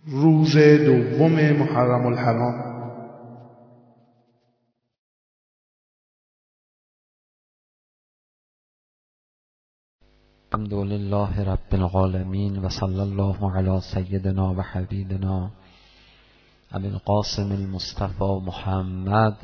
روز دوم محرم الحرام. الحمد لله رب العالمین و صلی الله علی سیدنا و حبیبنا ابی القاسم المصطفى محمد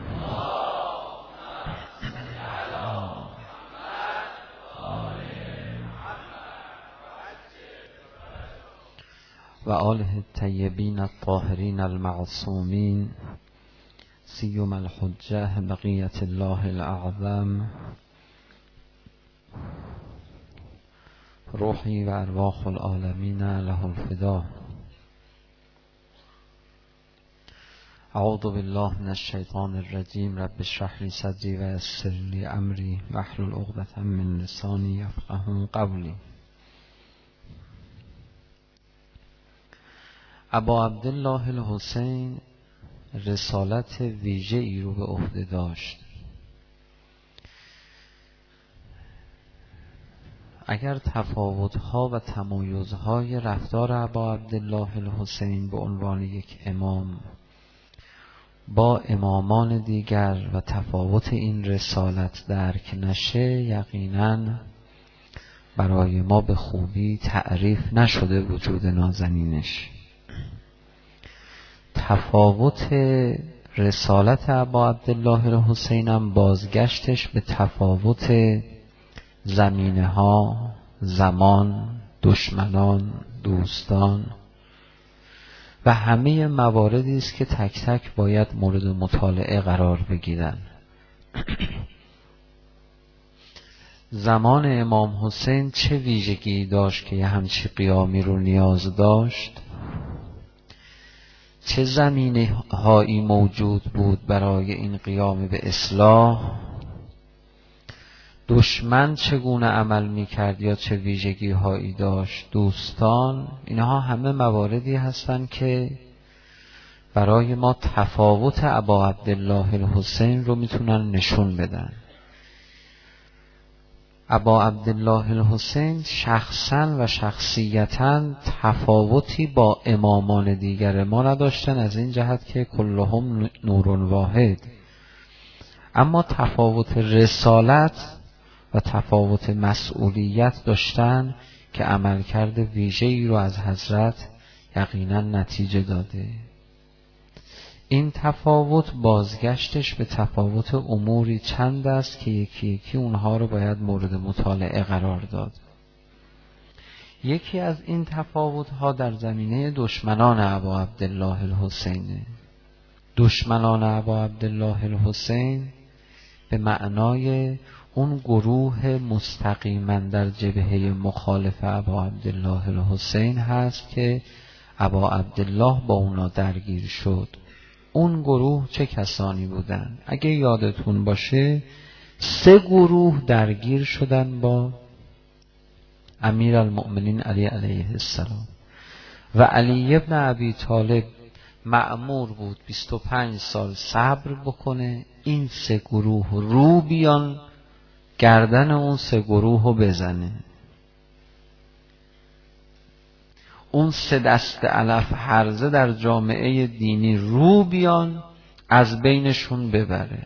و آله الطیبین الطاهرین المعصومین سیما الحجة بقیة الله الاعظم روحی و ارواح العالمین له الفدا. اعوذ بالله من الشیطان الرجیم. رب اشرح لی صدری و یسر لی امری واحلل عقدة من لسانی یفقهوا قولی. ابا عبدالله الحسین رسالت ویژه‌ای رو به عهده داشت. اگر تفاوت‌ها و تمایزهای رفتار ابا عبدالله الحسین به عنوان یک امام با امامان دیگر و تفاوت این رسالت درک نشه، یقیناً برای ما به خوبی تعریف نشده وجود نازنینش. تفاوت رسالت ابا عبدالله الحسین هم بازگشتش به تفاوت زمینه ها، زمان، دشمنان، دوستان و همه مواردی است که تک تک باید مورد مطالعه قرار بگیرن. زمان امام حسین چه ویژگی داشت که یه همچی قیامی رو نیاز داشت؟ چه زمینه هایی موجود بود برای این قیام به اصلاح؟ دشمن چگونه عمل میکرد یا چه ویژگی هایی داشت؟ دوستان، اینها همه مواردی هستند که برای ما تفاوت ابا عبدالله الحسین رو میتونن نشون بدن. ابا عبدالله الحسین شخصا و شخصیتا تفاوتی با امامان دیگر ما نداشتن، از این جهت که کلهم نور واحد، اما تفاوت رسالت و تفاوت مسئولیت داشتن که عملکرد ویژه‌ای رو از حضرت یقینا نتیجه داده. این تفاوت بازگشتش به تفاوت اموری چند است که یکی یکی اونها رو باید مورد مطالعه قرار داد. یکی از این تفاوت‌ها در زمینه دشمنان ابا عبدالله الحسینه. دشمنان ابا عبدالله الحسین به معنای اون گروه مستقیما در جبهه مخالف ابا عبدالله الحسین هست که ابا عبدالله با اونا درگیر شد. اون گروه چه کسانی بودن؟ اگه یادتون باشه 3 گروه درگیر شدن با امیر المؤمنین علی علیه السلام و علی ابن ابی طالب مأمور بود 25 سال صبر بکنه، این 3 گروه رو بیان گردن اون 3 گروه رو بزنه، اون 3 دست علف هرزه در جامعه دینی رو بیان از بینشون ببره.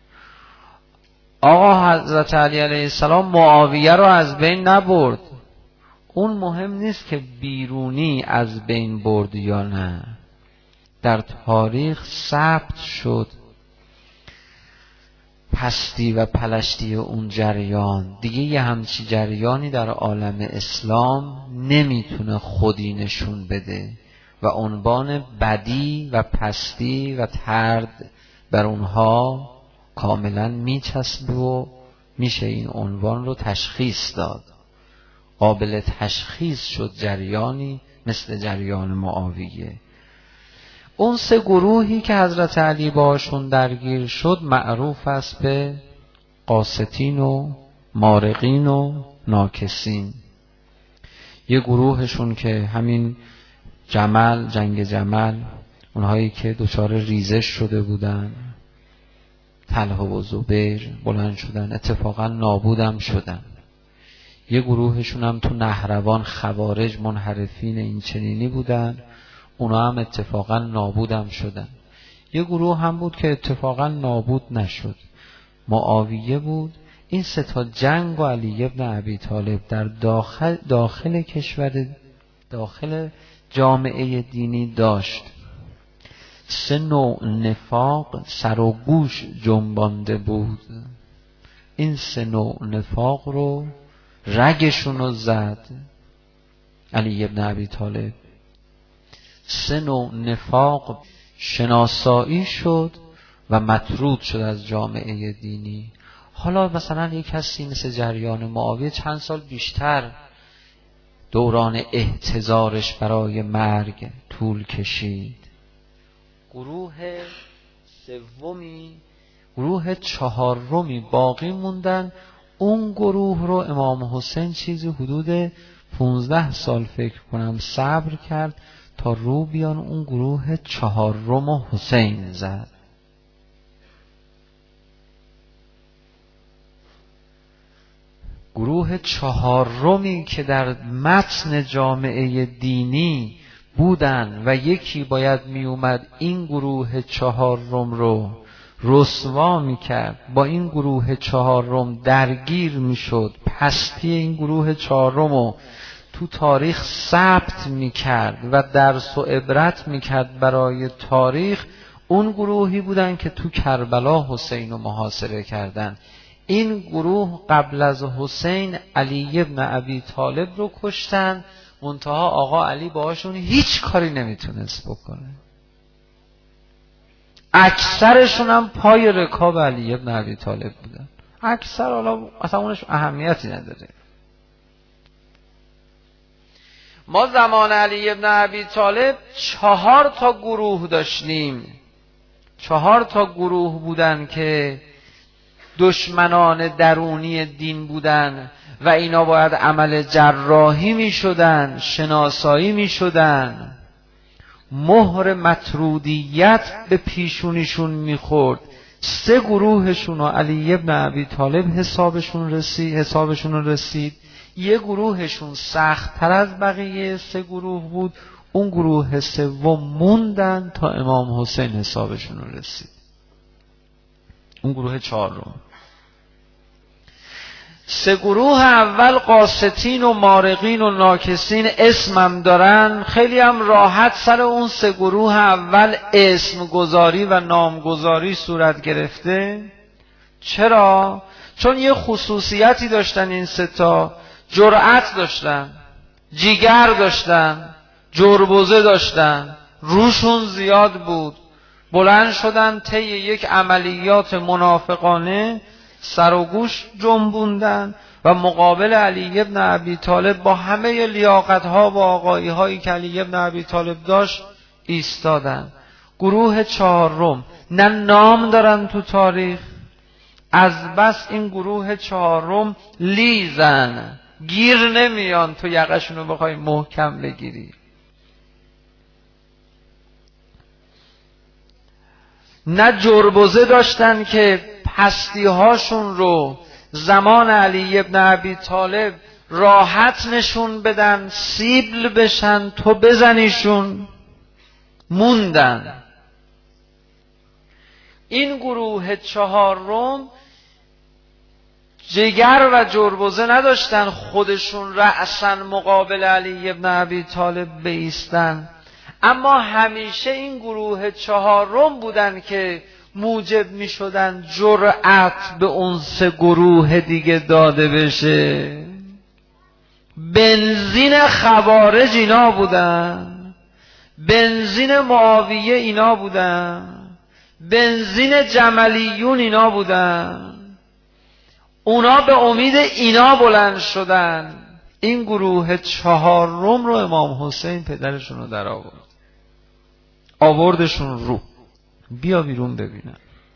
آقا حضرت علی علیه السلام معاویه رو از بین نبرد، اون مهم نیست که بیرونی از بین برد یا نه، در تاریخ ثبت شد پستی و پلشتی اون جریان. دیگه یه همچی جریانی در عالم اسلام نمیتونه خودی نشون بده و عنوان بدی و پستی و ترد بر اونها کاملا میچسبه و میشه این عنوان رو تشخیص داد. قابل تشخیص شد جریانی مثل جریان معاویه. اون 3 گروهی که حضرت علی باشون درگیر شد معروف است به قاسطین و مارقین و ناکسین. یه گروهشون که همین جمل، جنگ جمل، اونهایی که دچار ریزش شده بودن، طلحه و زبیر بلند شدن، اتفاقا نابودم شدن. یه گروهشون هم تو نهروان خوارج منحرفین این چنینی بودن، اونا هم اتفاقا نابودم شدن. یه گروه هم بود که اتفاقا نابود نشد، معاویه بود. این سه تا جنگ و علی ابن ابی طالب در داخل کشور، داخل جامعه دینی داشت. سه نوع نفاق سر و گوش جنبانده بود. این سه نوع نفاق رو رگشون رو زد علی ابن ابی طالب. سه نوع نفاق شناسایی شد و مطرود شد از جامعه دینی. حالا مثلا یک کسی مثل جریان معاویه چند سال بیشتر دوران احتضارش برای مرگ طول کشید. گروه سومی، گروه چهارمی باقی موندن. اون گروه رو امام حسین چیزی حدود 15 سال فکر کنم صبر کرد تا رو بیان اون گروه چهارم و حسین زد. گروه چهارمی که در متن جامعه دینی بودن و یکی باید می اومد این گروه چهارم رو رسوا می کرد، با این گروه چهارم درگیر می شد، پستی این گروه چهارم رو تو تاریخ ثبت می کرد و درس و عبرت می کرد برای تاریخ. اون گروهی بودن که تو کربلا حسین رو محاصره کردن. این گروه قبل از حسین علی ابن ابی طالب رو کشتن، منتها آقا علی باهاشون هیچ کاری نمیتونست بکنه. اکثرشون هم پای رکاب علی ابن ابی طالب بودن. اکثر، حالا اصلا اونش اهمیتی نداره. ما زمان علی ابن ابی طالب 4 تا گروه داشتیم. 4 تا گروه بودن که دشمنان درونی دین بودن و اینا باید عمل جراحی می شدن، شناسایی می شدن. مهر مطرودیت به پیشونیشون می خورد. 3 گروهشون و علی ابن ابی طالب حسابشون رسید. یه گروهشون سخت تر از بقیه 3 گروه بود. اون گروه سوم موندن تا امام حسین حسابشون رسید. اون گروه 4. 3 گروه اول قاستین و مارقین و ناکسین اسمم دارن. خیلی هم راحت سر اون 3 گروه اول اسم گذاری و نامگذاری صورت گرفته. چرا؟ چون یه خصوصیتی داشتن این 3 تا. جرأت داشتن، جیگر داشتن، جربوزه داشتن، روشون زیاد بود. بلند شدن طی یک عملیات منافقانه سر و گوش جنبوندن و مقابل علی ابن ابی طالب با همه لیاقت‌ها و آقایی‌هایی که علی ابن ابی طالب داشت ایستادن. گروه 4 نه نام دارن تو تاریخ، از بس این گروه 4 لیزن، گیر نمیان تو یقشونو بخوای محکم بگیری. نه جربوزه داشتن که پستی هاشون رو زمان علی ابن ابی طالب راحت نشون بدن، سیبل بشن تو بزنیشون. موندن. این گروه 4 جگر و جربوزه نداشتن خودشون رأساً مقابل علی ابن ابی طالب بایستن، اما همیشه این گروه 4 بودن که موجب می شدن جرأت به اون 3 گروه دیگه داده بشه. بنزین خوارج اینا بودن، بنزین معاویه اینا بودن، بنزین جملیون اینا بودن. اونا به امید اینا بلند شدن. این گروه 4 رو امام حسین پدرشون رو در آوردشون رو. بیا بیرون ببینن.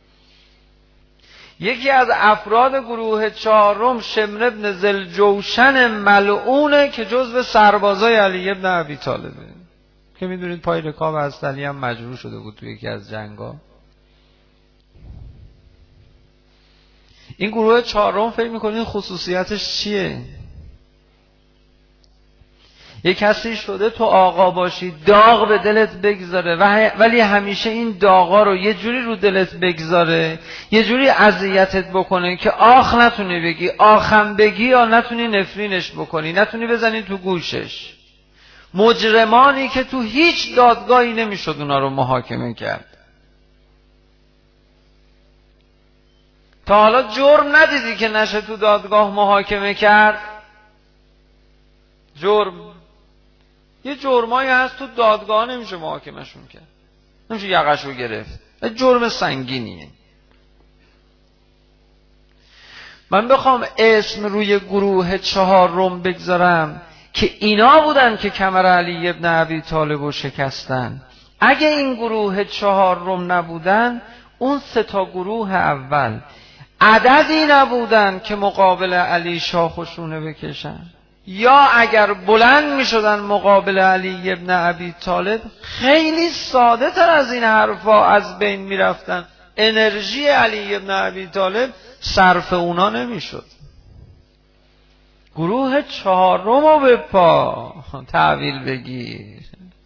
یکی از افراد گروه 4 شمر ابن ذوالجوشن ملعونه که جزو سربازای علی ابن ابی طالبه که میدونید پای رکاب حضرت علی هم مجروح شده بود توی یکی از جنگا. این گروه 4 فکر میکنید خصوصیتش چیه؟ یه کسی شده تو آقا باشی داغ به دلت بگذاره ولی همیشه این داغا رو یه جوری رو دلت بگذاره، یه جوری اذیتت بکنه که آخ نتونی بگی، آخم بگی یا نتونی نفرینش بکنی، نتونی بزنی تو گوشش. مجرمانی که تو هیچ دادگاهی نمیشد اونا رو محاکمه کرد. تا حالا جرم ندیدی که نشه تو دادگاه محاکمه کرد؟ جرم یه جرمایی هست تو دادگاه نمیشه محاکمهشون کرد، نمیشه یقشو گرفت، جرم سنگینیه. من بخوام اسم روی گروه 4 بگذارم که اینا بودن که کمر علی ابن ابی طالب رو شکستن. اگه این گروه 4 نبودن، اون 3 گروه اول عددی نبودن که مقابل علی شاخشونه بکشن، یا اگر بلند می شدن مقابل علی ابن ابی طالب خیلی ساده تر از این حرفا از بین می رفتن. انرژی علی ابن ابی طالب صرف اونا نمی شد. گروه 4 رو به پا تحویل بگیر.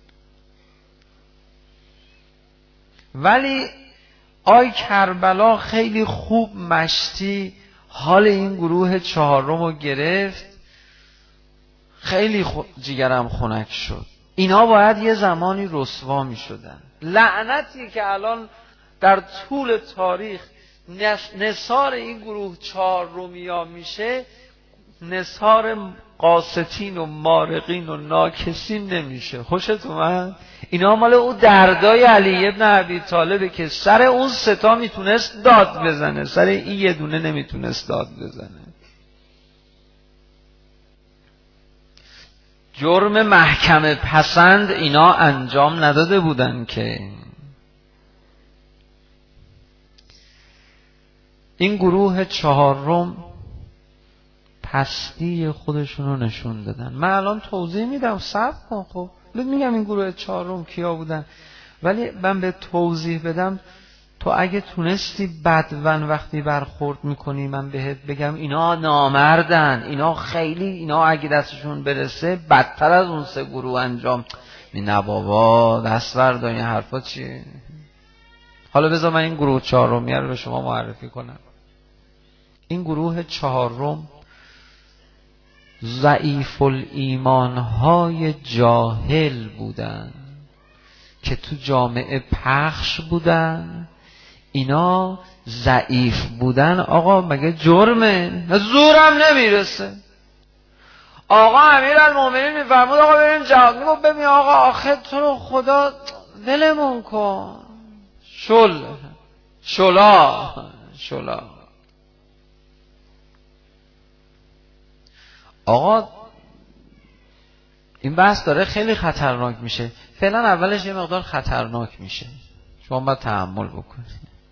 ولی آی کربلا خیلی خوب مشتی حال این گروه 4 رو گرفت. خیلی جیگرم خنک شد. اینا باید یه زمانی رسوا می شدن. لعنتی که الان در طول تاریخ نثار این گروه 4 میشه، نثار قاسطین و مارقین و ناکسین نمیشه. خوشت اومد؟ اینا مال اون دردای علی ابن ابی طالبه که سر اون 3 میتونست داد بزنه، سر این یه دونه نمیتونست داد بزنه. جرم محکمه پسند اینا انجام نداده بودن که. این گروه 4 پستی خودشون رو نشون دادن. من الان توضیح میدم، صبر کن. خب میگم این گروه 4 کیا بودن، ولی من به توضیح بدم تو اگه تونستی بدون وقتی برخورد میکنی من بهت بگم اینا نامردن، اینا خیلی، اینا اگه دستشون برسه بدتر از اون 3 گروه انجام نه بابا دست بردار، این حرفا چیه؟ حالا بذار من این گروه 4 رو به شما معرفی کنم. این گروه 4 ضعیف الایمان های جاهل بودن که تو جامعه پخش بودن. اینا ضعیف بودن. آقا مگه جرمه؟ زورم نمیرسه. آقا امیرالمومنین میفرمود آقا بریم جهاد. میگو ببین آقا آخه تو رو خدا ولمون کن. شلا آقا این بحث داره خیلی خطرناک میشه. فعلا اولش یه مقدار خطرناک میشه، شما باید تحمل بکنی.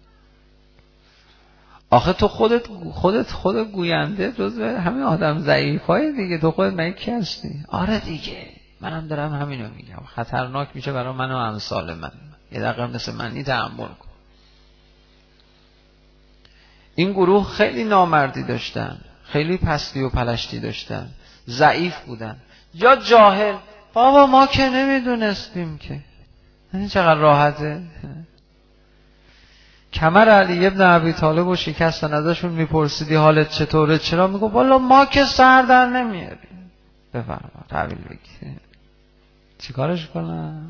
آخه تو خودت گوینده جزو همین آدم ضعیفای دیگه. تو خودت مگه کی هستی؟ آره دیگه منم دارم همینو میگم. خطرناک میشه برای من و امثال من. یه دقیقه مثل منی تحمل کن. این گروه خیلی نامردی داشتن، خیلی پستی و پلشتی داشتن، ضعیف بودن یا جاهل. بابا ما که نمیدونستیم که. این چقدر راحته. کمر علی ابن ابی طالب و شکستن، ازشون میپرسیدی حالت چطوره؟ چرا؟ میگو والا ما که سر در نمیاریم. بفرما تحویل بگی. چیکارش کنم؟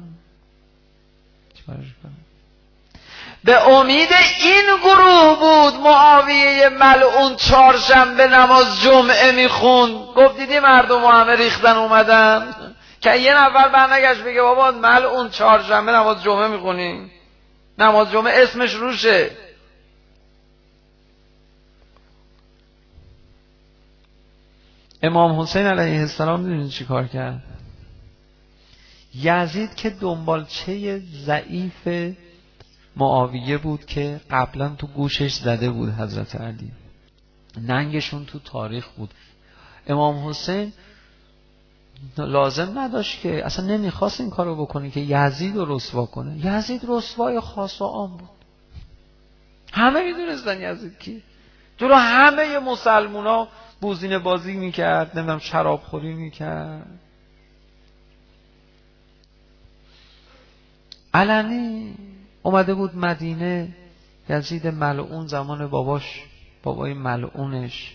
به امید این گروه بود معاویه ملعون 4 شنبه نماز جمعه میخوند. گفت دیدی مردم همه ریختن اومدن، که یه نفر برنگشت بگه بابا ملعون 4 شنبه نماز جمعه میخونی؟ نماز جمعه اسمش روشه. امام حسین علیه السلام دیدین چی کار کرد؟ یزید که دنبالچه ضعیف معاویه بود که قبلا تو گوشش زده بود حضرت علی، ننگشون تو تاریخ بود. امام حسین لازم نداشت که، اصلا نمیخواست این کارو بکنه که یزید رو رسوا کنه. یزید رسوای خاص و عام بود، همه میدونستن یزید کی. جلو همه مسلمونا بوزینه بازی میکرد، نمیدونم شراب خوری میکرد، علنی اومده بود مدینه. یزید ملعون زمان بابای ملعونش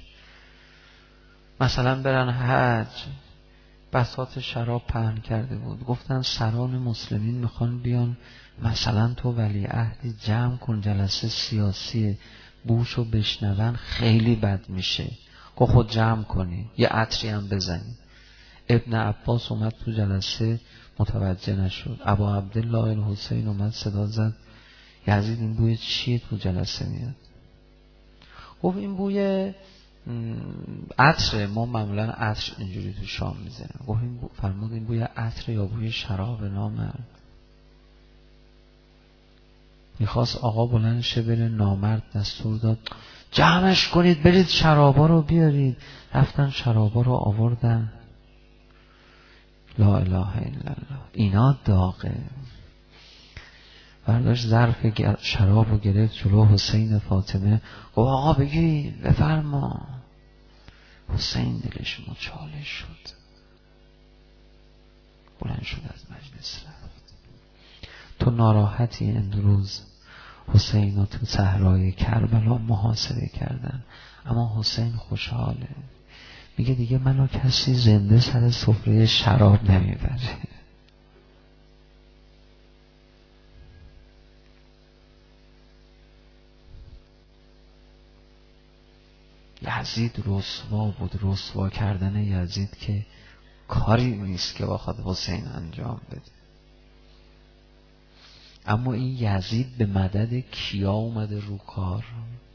مثلا برن حج، بساط شراب پهن کرده بود. گفتن سران مسلمین میخوان بیان، مثلا تو ولیعهد جمع کن جلسه سیاسی، بوشو بشنون خیلی بد میشه. گفت خود جمع کنی، یه عطری هم بزنی. ابن عباس اومد تو جلسه، متوجه نشد. ابا عبدالله الحسین اومد صدا زد یزید این بوی چیه تو جلسه میاد؟ گفت این بوی عطر، ما معمولا عطر اینجوری تو شام میزنیم. گفت این فرمود این بوی عطر یا بوی شراب؟ نامرد. میخواست آقا بلند شه بره، نامرد دستور داد جمعش کنید برید شرابا رو بیارید. رفتن شرابا رو آوردن. لا اله الا الله. اینا داغه. برداشت ظرف شراب رو گرفت جلو حسین فاطمه. گفت آقا بگی بفرما. حسین دلش مچاله شد، بلند شد از مجلس رفت. تو ناراحتی امروز حسین رو تو صحرای کربلا محاصره کردن، اما حسین خوشحاله. میگه دیگه منو کسی زنده سر سفره شراب نمیبره. یزید رسوا بود. رسوا کردن یزید که کاری نیست که بخواد حسین انجام بده. اما این یزید به مدد کیا اومده رو کار؟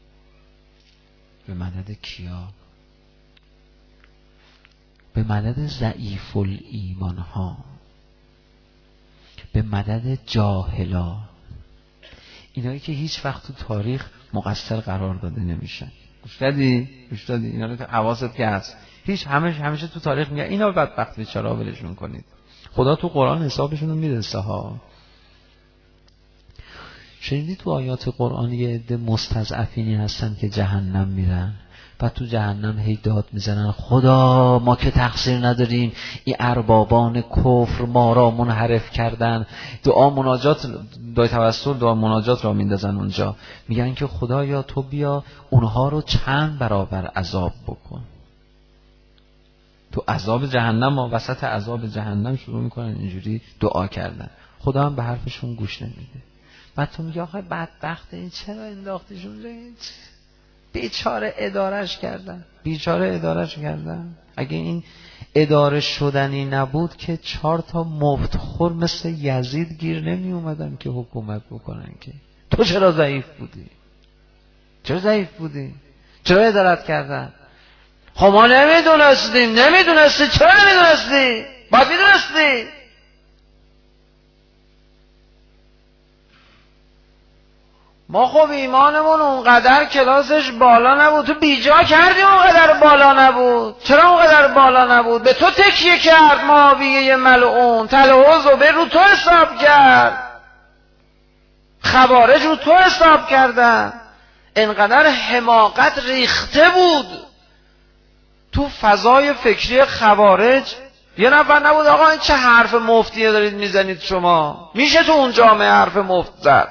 به مدد کیا؟ به مدد ضعیف الایمان ها، به مدد جاهلا، اینایی که هیچ وقت تو تاریخ مقصر قرار داده نمیشن. گوش دادی اینا رو حواست که هست. همیشه تو تاریخ میگه اینا بدبخت بیچاره‌ها ولشون کنید. خدا تو قرآن حسابشون رو میرسه ها. شنیدی تو آیات قرآنی یه عده مستضعفینی هستن که جهنم میرن، بعد تو جهنم هی داد میزنن خدا ما که تقصیر نداریم، این اربابان کفر ما را منحرف کردن. دعا مناجات را میندازن اونجا، میگن که خدایا تو بیا اونها رو چند برابر عذاب بکن. تو عذاب جهنم و وسط عذاب جهنم شروع میکنن اینجوری دعا کردن. خدا هم به حرفشون گوش نمیده. بعد تو میگه آخه بدبخت این چرا انداختیش اونجا؟ بیچاره ادارش کردن. اگه این اداره شدنی نبود که 4 مفت خور مثل یزید گیر نمی اومدن که حکومت بکنن. که تو چرا ضعیف بودی؟ چرا ادارت کردن؟ خب ما نمیدونستی. چرا نمیدونستی؟ باید میدونستی. ما خب ایمانمون اونقدر کلاسش بالا نبود. تو بیجا کردی اونقدر بالا نبود. چرا اونقدر بالا نبود؟ به تو تکیه کرد معاویه ملعون. طلحه و زبیر رو تو حساب کرد. خوارج رو تو حساب کردن. اینقدر حماقت ریخته بود تو فضای فکری خوارج. یه نفر نبود آقا این چه حرف مفتیه دارید میزنید شما؟ میشه تو اون جامعه حرف مفت زد؟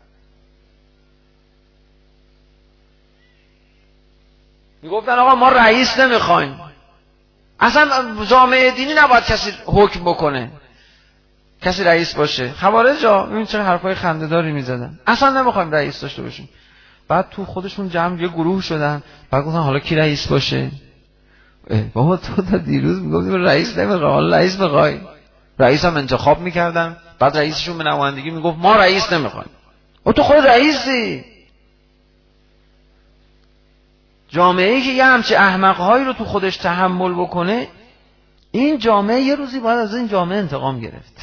میگفتن آقا ما رئیس نمیخوایم. اصلا جامعه دینی نباید کسی حکم بکنه، کسی رئیس باشه. خوارج این چه حرفای خنده‌داری میزدن. اصلا نمیخوایم رئیس داشته باشیم. بعد تو خودشون جمع یه گروه شدن، بعد گفتن حالا کی رئیس باشه؟ بابا تو تا دیروز میگفتی رئیس نمیخوای، حالا رئیس میخوای. رئیس هم انتخاب میکردن، بعد رئیسشون به نمایندگی میگفت ما رئیس نمیخوایم. و تو خود رئیسی. جامعه‌ای که یه همچه احمق‌هایی رو تو خودش تحمل بکنه، این جامعه یه روزی باید از این جامعه انتقام گرفت.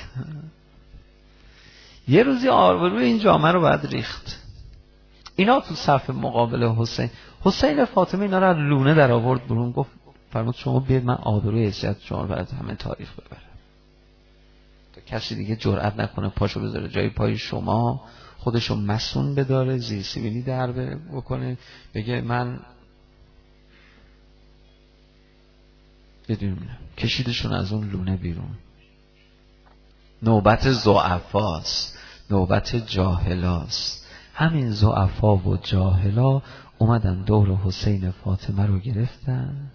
یه روزی آبروی این جامعه رو باید ریخت. اینا تو صف مقابل حسین فاطمه اینا رو از لونه در آورد برون. گفت فرمود شما بیاید من آبروی حیثیت شما رو برای همه تاریخ ببرم تا کسی دیگه جرئت نکنه پاشو بذاره جای پای شما، خودشو مسئول بداره، زیر سیبیلی در بکنه، بگه من بدونم. کشیدشون از اون لونه بیرون. نوبت ضعفاست. نوبت جاهلاست. همین ضعفا و جاهلا اومدن دور حسین فاطمه رو گرفتن.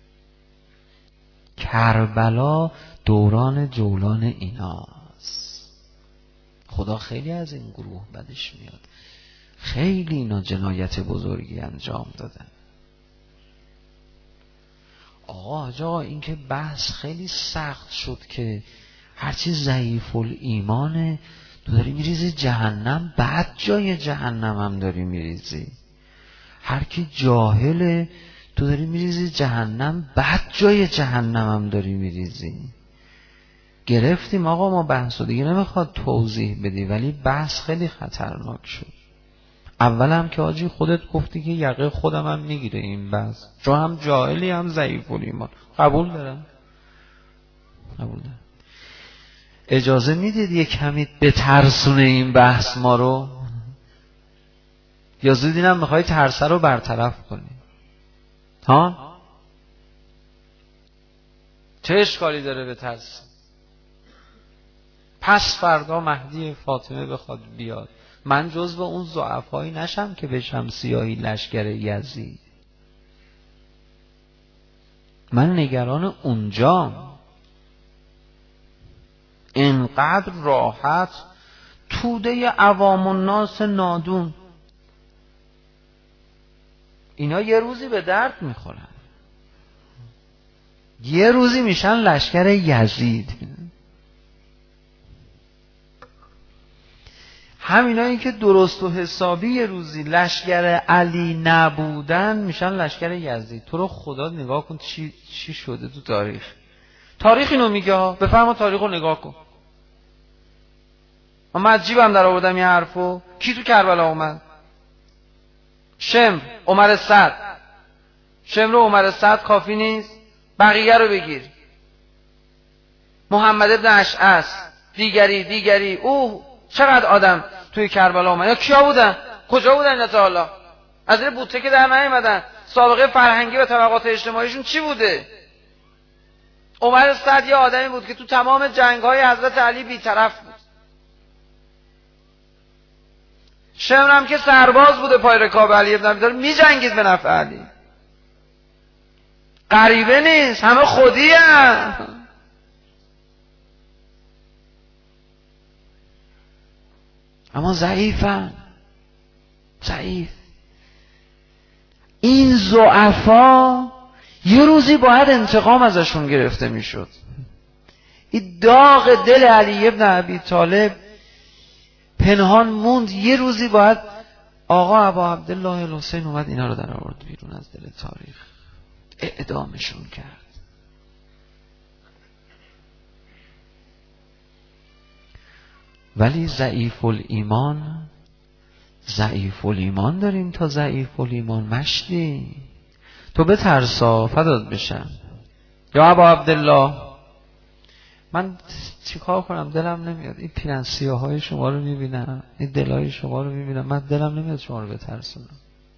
کربلا دوران جولان ایناست. خدا خیلی از این گروه بدش میاد. خیلی اینا جنایت بزرگی انجام دادن. آقا این که بحث خیلی سخت شد که هرچی ضعیف الایمانه تو داری میریزی جهنم، بعد جای جهنم هم داری میریزی. هر کی جاهله تو داری میریزی جهنم، بعد جای جهنم هم داری میریزی. گرفتیم آقا ما بحثو، دیگه نمیخواد توضیح بدی، ولی بحث خیلی خطرناک شد. اول هم که آجی خودت گفتی که یقه خودم هم میگیره این بحث، چون هم جاهلی هم ضعیف الایمان. قبول دارم. اجازه میدید یه کمی بترسونه این بحث ما رو، یا زود اینم میخوای ترسه رو برطرف کنی؟ ها؟ چه اشکالی داره بترسی؟ پس فردا مهدی فاطمه بخواد بیاد، من جزو اون ضعفایی نشم که بشم سیاهی لشکر یزید. من نگران اونجام. اینقدر راحت توده عوام الناس نادون، اینا یه روزی به درد میخورن، یه روزی میشن لشکر یزید. همینایی که درست و حسابی یه روزی لشکر علی نبودن میشن لشکر یزید. تو رو خدا نگاه کن چی شده تو تاریخ اینو میگه ها. بفرما تاریخ رو نگاه کن. من از جیبم در آوردم یه حرفو. کی تو کربلا اومد؟ شمر، عمر سعد. شمر و عمر سعد کافی نیست؟ بقیه رو بگیر. محمد ابن اشعث، دیگری. اوه چقدر آدم توی کربلا اومد. یا کیا بودن؟ کجا بودن اینا تا حالا؟ از این بوته که در نیومدن. سابقه فرهنگی و طبقات اجتماعیشون چی بوده؟ عمر سعد یه آدمی بود که تو تمام جنگ‌های حضرت علی بی‌طرف بود. شمر هم که سرباز بوده پای رکاب علی ابن ابی طالب، می‌جنگید به نفع علی. غریبه نیست، همه خودی هم. اما ضعیفن. ضعیف. این ضعفا یه روزی باید انتقام ازشون گرفته میشد. این داغ دل علی ابن ابی طالب پنهان موند. یه روزی باید آقا ابا عبدالله الحسین اومد اینا رو در آورد بیرون از دل تاریخ، اعدامشون کرد. ولی ضعیف الایمان داریم تا ضعیف الایمان. مشتی تو بترسا فدات بشم. یا ابا عبدالله من چیکار کنم؟ دلم نمیاد این پیرن سیاهای شما رو میبینم، این دلای شما رو میبینم، من دلم نمیاد شما رو بترسونم.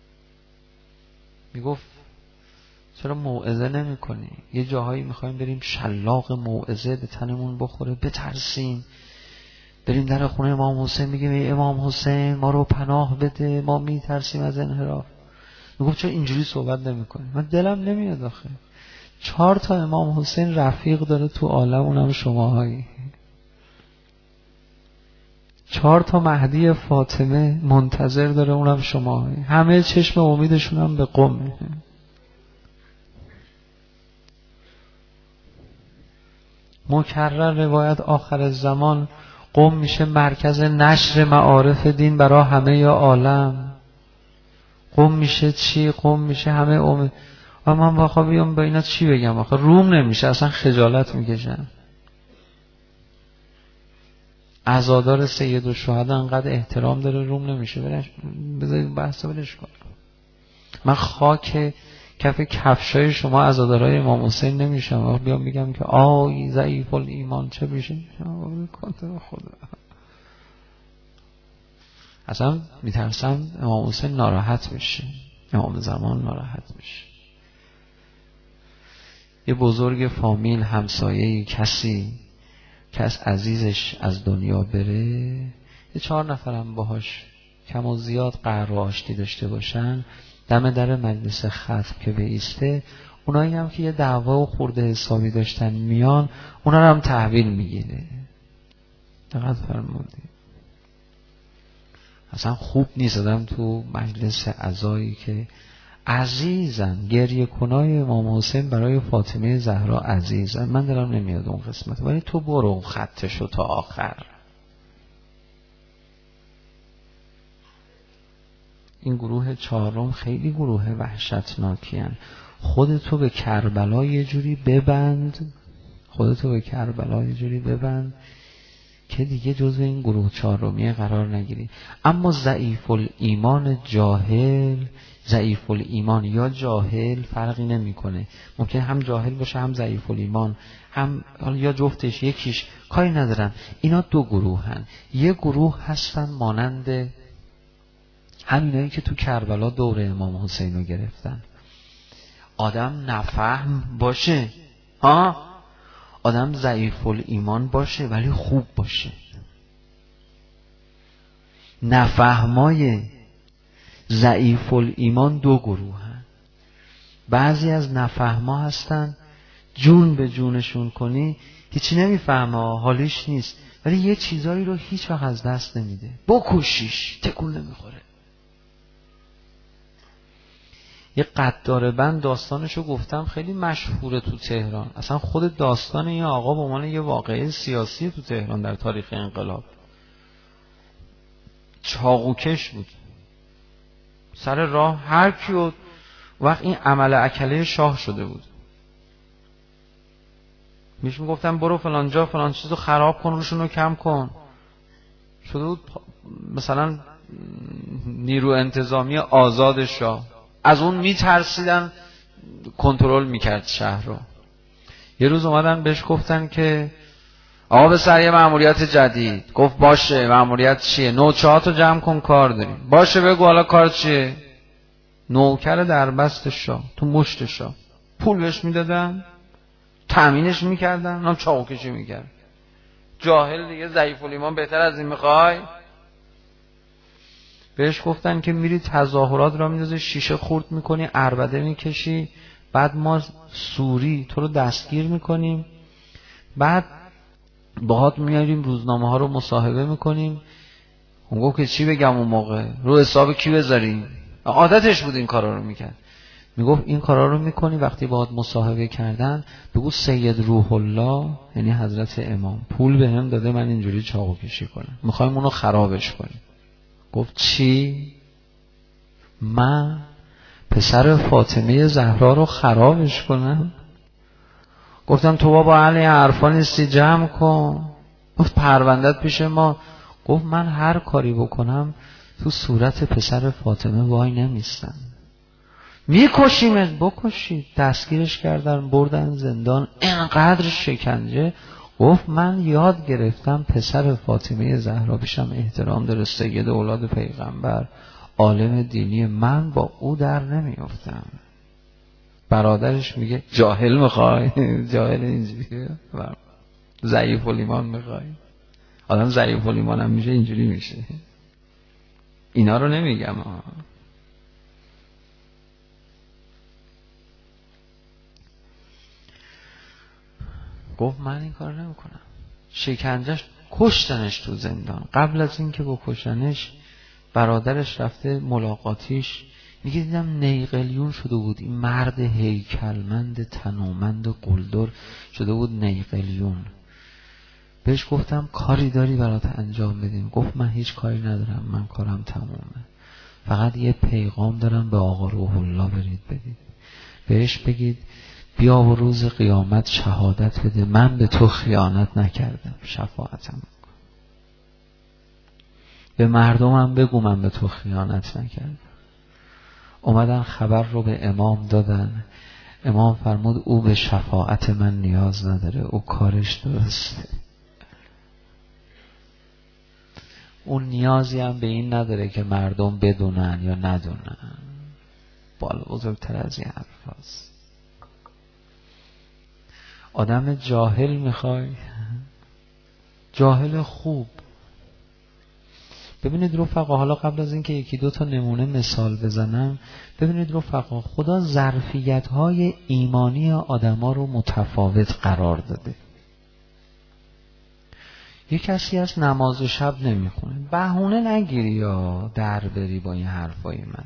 میگفت چرا موعظه نمی کنی؟ یه جاهایی میخوایم بریم شلاق موعظه به تنمون بخوره بترسیم، بریم در خونه امام حسین بگیم ای امام حسین ما رو پناه بده، ما میترسیم از انحراف. میگفت چرا اینجوری صحبت نمی کنی؟ من دلم نمیاد آخه. 4 امام حسین رفیق داره تو عالم، اونم شماهایی. 4 مهدی فاطمه منتظر داره، اونم شماهایی. همه چشم امیدشون هم به قمه. مکرر روایت آخر زمان قم میشه مرکز نشر معارف دین برای همه عالم. قم میشه چی؟ قم میشه همه امید. و من واقعا بیام با اینا چی بگم آخه؟ روم نمیشه، اصلا خجالت میکشم. عزادار سید الشهدا انقدر احترام داره روم نمیشه. بذارید بحث بلش کنم. من خاک کف کفشای شما عزادارای امام حسین نمیشم. بیام میگم که آی ضعیف الایمان چه میشه؟ خدا اصلا میترسم امام حسین ناراحت بشه، امام زمان ناراحت بشه. یه بزرگ فامیل، همسایه‌ای، کسی که از عزیزش از دنیا بره، یه 4 نفرم باهاش کم و زیاد قهر و آشتی داشته باشن، دم در مجلس ختم که بایسته، اونایی هم که یه دعوا و خورده حسابی داشتن میان، اونا رو هم تحویل میگیره. دقت فرمودید؟ اصلا خوب نیست آدم تو مجلس عزایی که عزیزن، گریه کنای امام حسین برای فاطمه زهرا عزیزن، من دلم نمیاد اون قسمت، ولی تو برو اون خطشو تا آخر. این گروه 4 خیلی گروه وحشتناکی هن. خودتو به کربلا یه جوری ببند، خودتو به کربلا یه جوری ببند که دیگه جزو این گروه 4 قرار نگیری. اما ضعیف الایمان جاهل، ضعیف الایمان یا جاهل فرقی نمیکنه، ممکن هم جاهل باشه هم ضعیف الایمان، هم یا جفتش یکیش، کاری ندارم. اینا 2 گروهن. یه گروه هستن مانند همینایی که تو کربلا دور امام حسین رو گرفتن. آدم نفهم باشه، آدم ضعیف الایمان باشه ولی خوب باشه. نفهمای ضعیف الایمان 2 گروهن. بعضی از نفهما هستن جون به جونشون کنی هیچی نمیفهمه، حالیش نیست، ولی یه چیزایی رو هیچ وقت از دست نمیده، بکشیش تکون نمیخوره. یه قدار بند داستانشو گفتم، خیلی مشهوره تو تهران. اصلا خود داستان این آقا به عنوان یه واقعه سیاسی تو تهران در تاریخ انقلاب، چاقوکش بود سر راه هر کیو، وقت این عمل اکله شاه شده بود، میش میگفتن برو فلان جا فلان چیزو خراب کن، روشونو کم کن، شده بود مثلا نیرو انتظامی آزاد شاه، از اون میترسیدن، کنترل میکرد شهر رو. یه روز اومدن بهش گفتن که آقا به سر یه مأموریت جدید. گفت باشه. مأموریت چیه؟ نوچه‌هاتو جمع کن کار داریم. باشه بگو حالا کار چیه؟ نوکر در بست شاه، تو مشت شاه، پول بهش میدادن، تامینش میکردن، اونم چاقوکشی میکرد. جاهل دیگه، ضعیف الایمان بهتر از این میخوای؟ بهش گفتن که میری تظاهرات را میندازی، شیشه خورد میکنی، عربده میکشی، بعد ما سوری تو رو دستگیر میکنیم، بعد باهات میاریم روزنامه ها رو مصاحبه میکنیم. اون گفت که چی بگم اون موقع، رو حساب کی بذاریم؟ عادتش بود این کارا رو میکرد. میگفت این کارا رو میکنی، وقتی باهات مصاحبه کردن بگو سید روح الله، یعنی حضرت امام، پول بهم داده من اینجوری چاقو کشی کنم، میخوایم اونو خرابش کنیم. گفت چی؟ من پسر فاطمه زهرا رو خرابش کنم؟ گفتم تو بابا اهل حرفا نیستی، جمع کن. گفت پروندت پیش ما. گفت من هر کاری بکنم تو صورت پسر فاطمه وای نمیستم، میکشیمت. بکشید. دستگیرش کردن، بردن زندان، اینقدر شکنجه. گفت من یاد گرفتم پسر فاطمه زهرا پیشم احترام داره، سید اولاد پیغمبر، عالم دینی، من با او در نمیافتم. برادرش میگه جاهل میخوای؟ جاهل اینجوریه، ضعیف الایمان میخوای؟ آدم ضعیف الایمان هم میشه اینجوری میشه. اینا رو نمیگم گفت من این کار نمیکنم. شکنجهش، کشتنش تو زندان. قبل از این که بکشنش برادرش رفته ملاقاتیش، میگه دیدم نیقلیون شده بود، این مرد هیکلمند تنومند و قلدر شده بود نیقلیون. بهش گفتم کاری داری برات انجام بدیم؟ گفت من هیچ کاری ندارم، من کارم تمومه، فقط یه پیغام دارم به آقا روح الله برید بدید، بهش بگید بیا و روز قیامت شهادت بده من به تو خیانت نکردم، شفاعتم به مردمم بگو من به تو خیانت نکردم. اومدن خبر رو به امام دادن، امام فرمود او به شفاعت من نیاز نداره، او کارش درسته. اون نیازی هم به این نداره که مردم بدونن یا ندونن. بالا بزرگتر از این حرف هست. آدم جاهل میخوای؟ جاهل خوب. ببینید رفقا، حالا قبل از اینکه یکی دو تا نمونه مثال بزنم، ببینید رفقا، خدا ظرفیت‌های ایمانی آدما رو متفاوت قرار داده. یک کسی از نماز شب نمیخونه، بهونه نگیری یا در بری با این حرفای من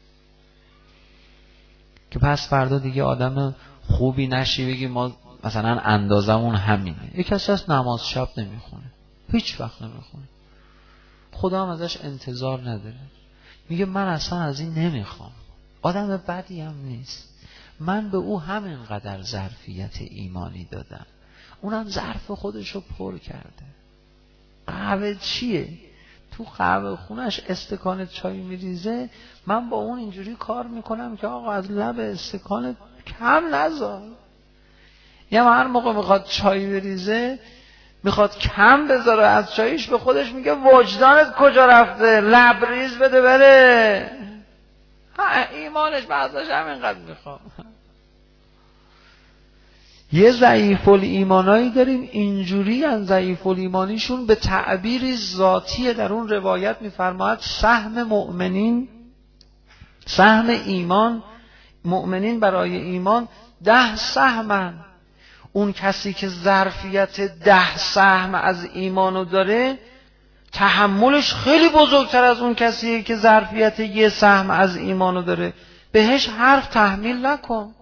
که پس فردا دیگه آدم خوبی نشی، بگی ما مثلا اندازمون همینه. یک کسی از نماز شب نمیخونه، هیچ وقت نمیخونه، خدا هم ازش انتظار نداره، میگه من اصلا از این نمیخوام، آدم بدی هم نیست، من به او همینقدر ظرفیت ایمانی دادم، اونم ظرف خودشو پر کرده. قهوه چیه؟ تو قهوه خونش استکان چای میریزه، من با اون اینجوری کار میکنم که آقا از لب استکان کم نذار. یه هر موقع میخواد چای بریزه، میخواد کم بذاره از چایش، به خودش میگه وجدانت کجا رفته، لبریز بده بره. ایمانش بعضش همینقدر میخوام. یه ضعیف الایمانایی داریم اینجوری ان، ضعیف الایمانیشون به تعبیر ذاتیه. در اون روایت میفرماید سهم مؤمنین، سهم ایمان، مؤمنین برای ایمان 10 سهمن. اون کسی که ظرفیت 10 سهم از ایمانو داره، تحملش خیلی بزرگتر از اون کسیه که ظرفیت 1 سهم از ایمانو داره. بهش حرف تحمیل نکن.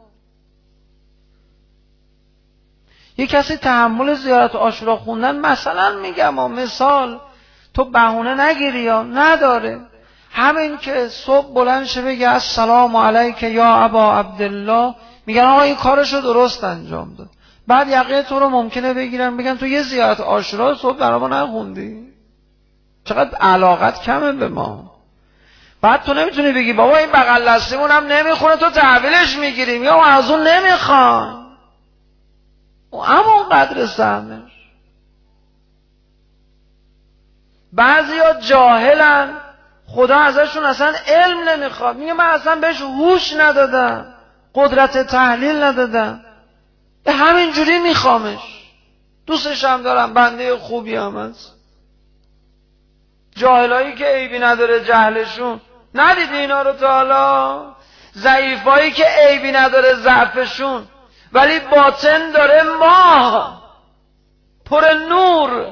یه کسی تحمل زیارت عاشورا خوندن مثلا میگم مثال، تو بهونه نگیری یا نداره. همین که صبح بلند شه بگه السلام علیک یا ابا عبدالله، میگن آقا این کارشو درست انجام داد. بعد یقه تو رو ممکنه بگیرن بگن تو یه زیارت عاشورا صبح برای ما نخوندی؟ چقدر علاقت کمه به ما. بعد تو نمیتونی بگی بابا این بغل دستیمون هم نمیخونه تو تحویلش میگیریم یا از اون نمیخوان، اما قدر سهمش. بعضیا جاهلن، خدا ازشون اصلا علم نمیخواد، میگه من اصلا بهش هوش ندادم، قدرت تحلیل ندادم، به همین جوری میخوامش، دوستش هم دارم، بنده خوبی هم هست. جاهلایی که عیبی نداره جهلشون، ندیدی اینا رو تا حالا؟ ضعیفایی که عیبی نداره ضعفشون، ولی باطن داره ماه پر نور.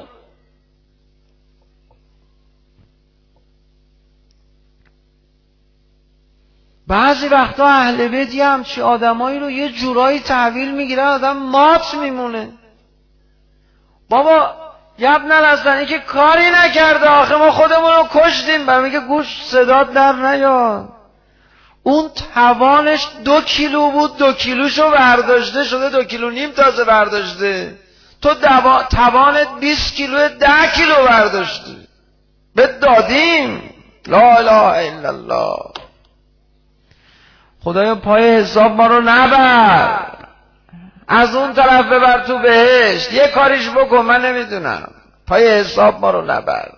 بعضی وقتا اهل بیت یه همچی آدمایی رو یه جورایی تحویل میگیره، آدم مات میمونه. بابا یب نرستن، که کاری نکرده، آخه ما خودمون رو کشتیم. برای میگه گوش صدات در نیاد، اون توانش 2 کیلو بود، 2 کیلوشو برداشته شده 2 کیلو نیم تازه برداشته. تو توانت 20 کیلو 10 کیلو برداشته، به دادیم. لا اله الا الله. خدایا پای حساب ما رو نبر، از اون طرف ببر تو بهشت، یه کاریش بکن، من نمیدونم، پای حساب ما رو نبر.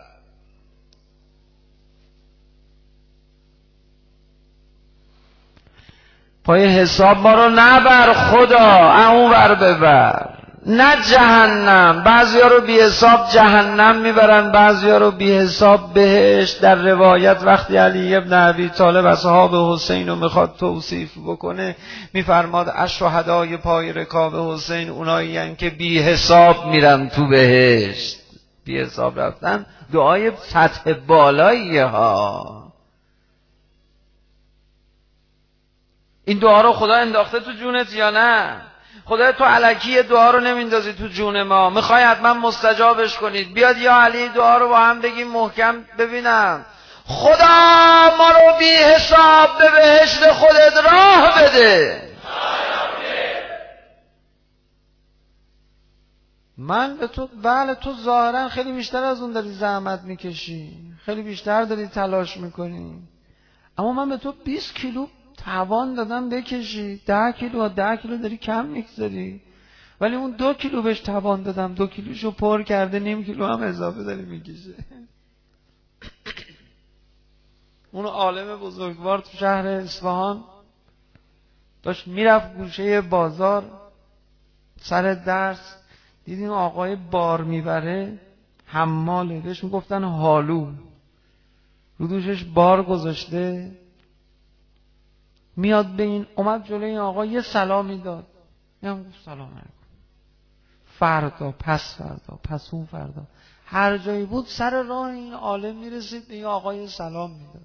پای حساب ما رو نبر خدا، اون ور ببر، نه جهنم. بعضیا رو بی حساب جهنم میبرن، بعضیا رو بی حساب بهشت. در روایت وقتی علی ابن ابی طالب اصحاب حسین رو میخواد توصیف بکنه، میفرماد الشهدای پای رکاب حسین اونایی هستن که بی حساب میرن تو بهشت. بی حساب رفتن دعای سطح بالاییه ها. این دعا رو خدا انداخته تو جونت یا نه؟ خدا تو الکی دعا رو نمیندازی تو جون ما، میخوای حتما مستجابش کنید. بیاد یا علی دعا رو با هم بگیم محکم ببینم. خدا ما رو بی حساب به بهشت خودت راه بده. من به تو، بله تو ظاهرا خیلی بیشتر از اون داری زحمت میکشی، خیلی بیشتر داری تلاش میکنی، اما من به تو 20 کیلو توان دادم بکشی، 10 کیلو 10 کیلو داری کم میگذاری، ولی اون 2 کیلو بهش توان دادم، 2 کیلوشو پر کرده، نیم کیلو هم اضافه داری میکشه. اون عالم بزرگوار تو شهر اصفهان داشت میرفت گوشه بازار سر درس، دیدیم آقای بار میبره، حماله، بهش میگفتن حالو. رو دوشش بار گذاشته، میاد به این، اومد جلوی این آقا یه سلامی داد، میام گفت سلام علیکم. فردا، پس فردا، پس اون فردا، هر جایی بود سر راه این عالم میرسید به این آقای سلام میداد.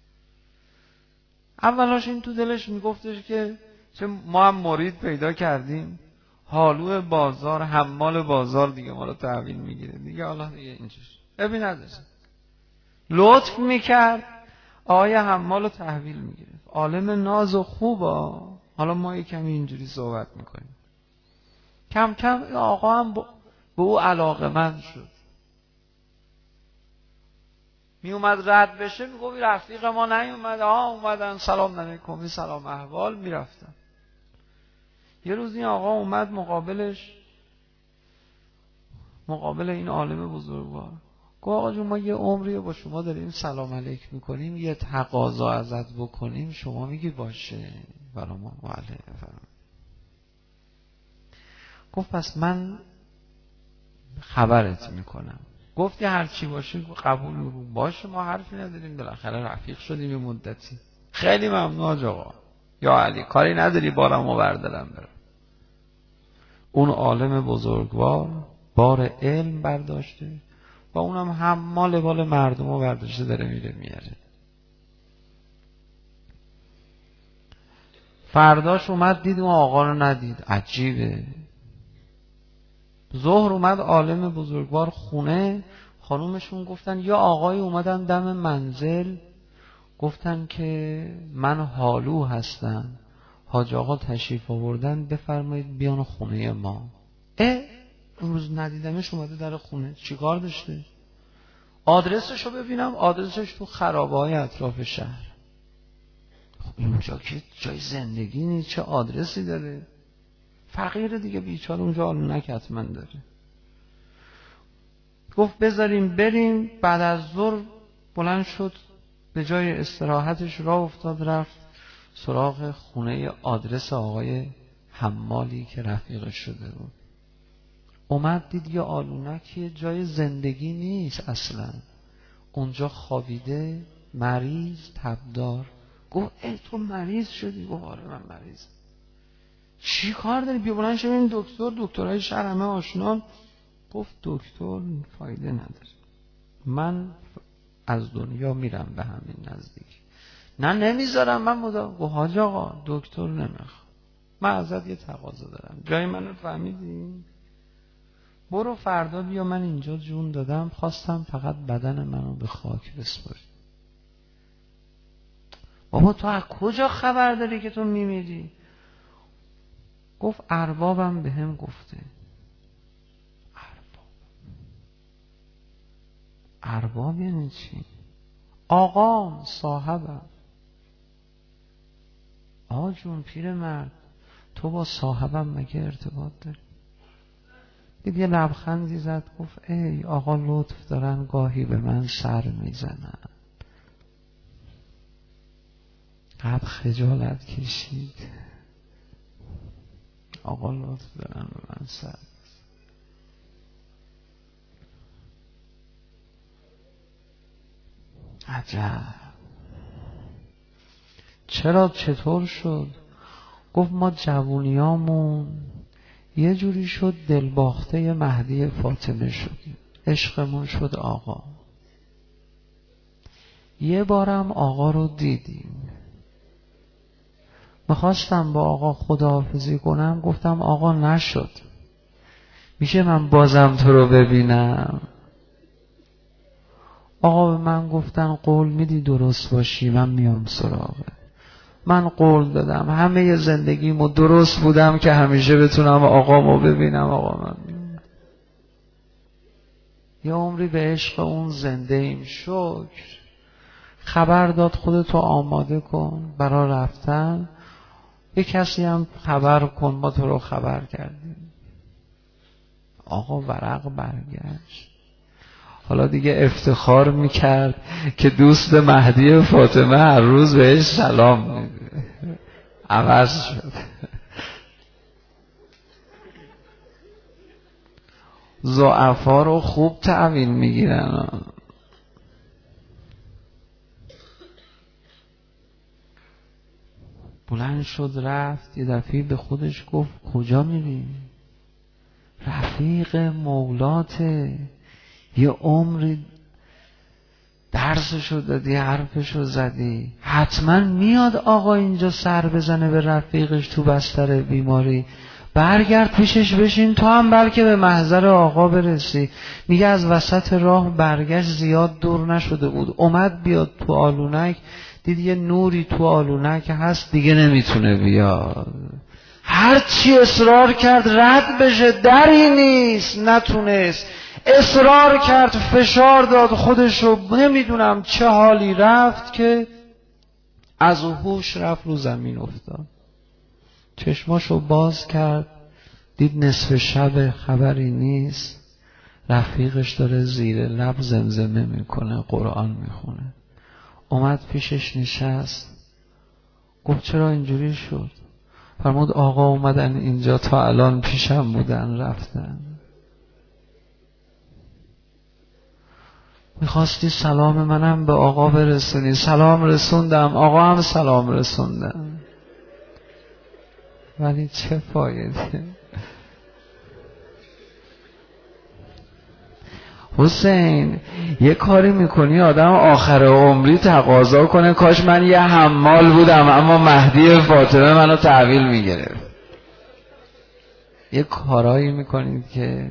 اولاش این تو دلش میگفتش که چه ما هم مرید پیدا کردیم، حالو بازار، حمال بازار دیگه ما رو تحویل میگیره دیگه، حالا دیگه اینجوری ببین نداشت، لطف میکرد آقای حمال رو تحویل میگیره، عالم ناز و خوبا. حالا ما کمی اینجوری صحبت میکنیم. کم کم آقا هم به او علاقه‌مند شد، می اومد رد بشه میگفت رفیق ما نیومد، اومدن سلام علیکم، سلام احوال، میرفتن. یه روز این آقا اومد مقابل این عالم بزرگوار، گفت آقا جون ما یه عمری با شما داریم سلام علیک میکنیم، یه تقاضا ازت بکنیم، شما میگی باشه برای ما معلم. گفت پس من خبرت میکنم. گفتی هر چی باشه قبول میکنم، باشه ما حرفی نداریم، بالاخره رفیق شدیم یه مدتی. خیلی ممنون آقا، یا علی کاری نداری بارمو بردارم برم. اون عالم بزرگوار بار علم برداشته و اونم حمال بال مردمو برداشته داره میره میاره. فرداش اومد دید اون آقا رو ندید، عجیبه. ظهر اومد عالم بزرگوار خونه، خانومشون گفتن یا آقای اومدن دم منزل، گفتن که من حالو هستم، حاج آقا تشریف آوردن، بفرمایید بیان خونه ما. روز ندیدمش اومده در خونه، چیکار داشته؟ آدرسشو ببینم، آدرسش تو خرابه‌های اطراف شهر. خب اینجا که جای زندگی نیست، چه آدرسی داره؟ فقیر دیگه بیچاره، اونجا آلونک حتما داره. گفت بذاریم بریم. بعد از ظهر بلند شد، به جای استراحتش راه افتاد، رفت سراغ خونه آدرس آقای حمالی که رفیقش شده بود. اومد دید یه آلونک، جای زندگی نیست اصلا، اونجا خوابیده، مریض، تبدار. گفت تو مریض شدی؟ گفت آره من مریض. چی کار داری؟ بیا بلند شو این دکترهای شهر همه آشنان. گفت دکتر فایده نداره، من از دنیا میرم به همین نزدیک. نه نمیذارم من مدام. گفت حاج آقا دکتر نمیخوام، من ازت یه تقاضا دارم، جای منو فهمیدی؟ برو فردا بیا، من اینجا جون دادم، خواستم فقط بدن منو به خاک بسپاری. بابا تو از کجا خبر داری که تو میمیری؟ گفت اربابم به هم گفته. ارباب یعنی چی؟ آقام، صاحبم. آقا جون پیرمرد، تو با صاحبم مگه ارتباط داری؟ دید یه لبخندی زد، گفت ای آقا لطف دارن گاهی به من سر میزنن. قد خجالت کشید، آقا لطف دارن به من سر. عجب. چرا چطور شد؟ گفت ما جوونیامون یه جوری شد دلباخته مهدی فاطمه شدیم، عشقمون شد آقا. یه بارم آقا رو دیدیم، میخواستم با آقا خداحافظی کنم، گفتم آقا نشد، میشه من بازم تو رو ببینم؟ آقا به من گفتن قول میدی درست باشی من میام سراغه. من قول دادم، همه زندگیمو درست بودم که همیشه بتونم آقامو ببینم. آقا من یه عمری به عشق اون زنده ایم، شکر. خبر داد خودتو آماده کن برای رفتن، یه کسی هم خبر کن ما تو رو خبر کردیم. آقا ورق برگشت، حالا دیگه افتخار میکرد که دوست مهدی فاطمه هر روز بهش سلام میده. عوض شد. ضعفا رو خوب تعویل میگیرن. بلند شد رفت. یه دفعه به خودش گفت کجا میری؟ رفیق مولاته، یه عمری درسشو دادی، حرفشو زدی، حتما میاد آقا اینجا سر بزنه به رفیقش تو بستر بیماری. برگرد پیشش بشین، تو هم بلکه به محضر آقا برسی. میگه از وسط راه برگشت، زیاد دور نشده بود، اومد بیاد تو آلونک، دید یه نوری تو آلونک هست، دیگه نمیتونه بیاد. هر چی اصرار کرد رد بشه، دری نیست، نتونست. اصرار کرد، فشار داد خودشو، نمیدونم چه حالی رفت که از هوش رفت، رو زمین افتاد. چشماشو باز کرد، دید نصف شب، خبری نیست. رفیقش داره زیر لب زمزمه میکنه، قرآن میخونه. اومد پیشش نشست، گفت چرا اینجوری شد؟ فرمود آقا اومدن اینجا، تا الان پیشم بودن رفتن. میخواستی سلام منم به آقا برسونی، سلام رسوندم، آقا هم سلام رسوندم، ولی چه فایده؟ حسین یه کاری میکنی آدم آخر عمری تقاضا کنه کاش من یه حمال بودم اما مهدی فاطمه منو تحویل میگرفت. یه کارایی میکنید که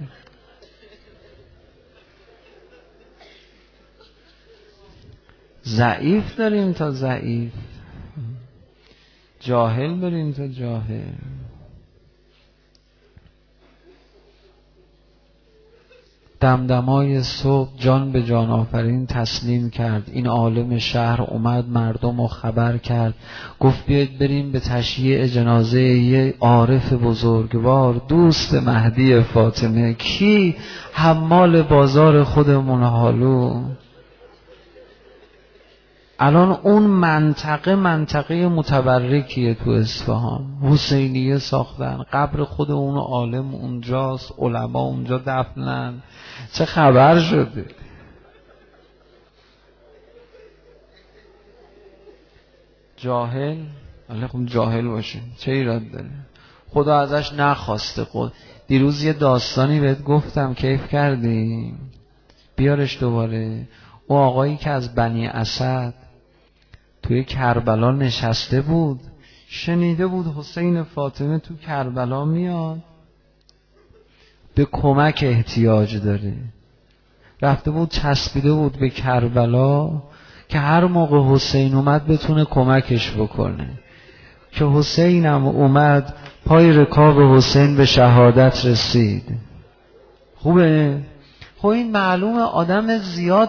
ضعیف داریم تا ضعیف، جاهل داریم تا جاهل. دمدمای صبح جان به جان آفرین تسلیم کرد. این عالم شهر اومد مردم رو خبر کرد، گفت بیاید بریم به تشییع جنازه یه عارف بزرگوار، دوست مهدی فاطمه. کی؟ حمال بازار خودمون حالو. الان اون منطقه متبرکیه تو اصفهان، حسینیه ساختن، قبر خود اون عالم اونجاست، علما اونجا دفنن. چه خبر شده؟ جاهل؟ ولی خب جاهل باشه چه ایراد داره؟ خدا ازش نخواسته. دیروز یه داستانی بهت گفتم، کیف کردی؟ بیارش دوباره. او آقایی که از بنی اسد توی کربلا نشسته بود، شنیده بود حسین فاطمه تو کربلا میاد، به کمک احتیاج داره. رفته بود چسبیده بود به کربلا که هر موقع حسین اومد بتونه کمکش بکنه. که حسینم اومد، پای رکاب حسین به شهادت رسید. خوبه؟ خب این معلومه آدم زیاد